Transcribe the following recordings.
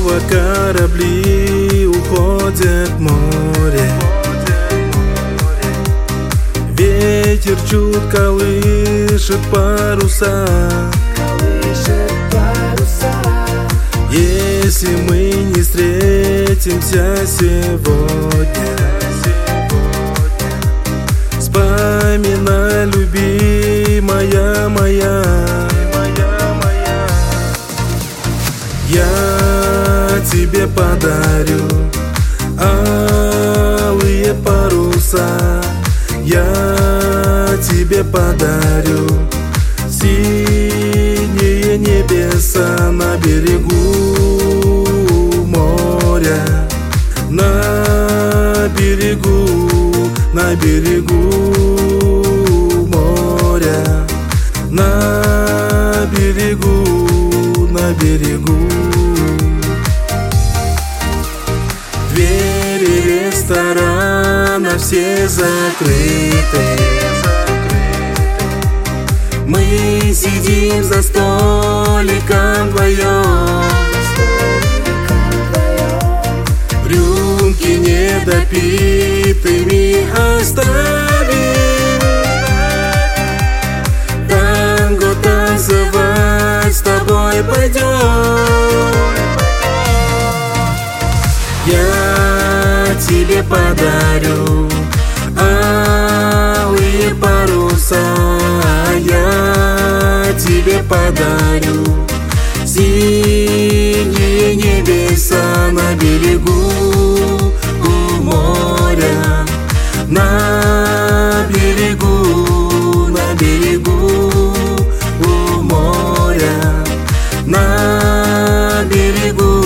снова корабли уходят в море. Ветер чуть колышет паруса. Если мы не встретимся сегодня, вспоминай, любимая моя. Я тебе подарю алые паруса. Я тебе подарю синие небеса на берегу моря. На берегу моря. На берегу. Двери ресторана все закрыты. Мы сидим за столиком вдвоем. Рюмки недопитыми оставим. Танго танцевать с тобой пойдем. Я тебе подарю алые паруса. Я тебе подарю синие небеса на берегу моря. На берегу моря. На берегу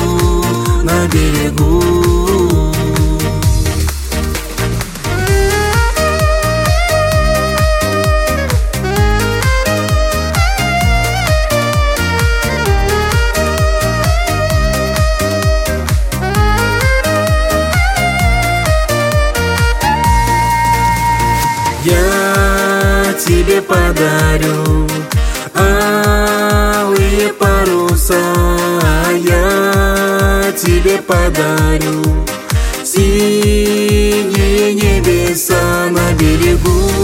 Я тебе подарю алые паруса. Я тебе подарю синие небеса на берегу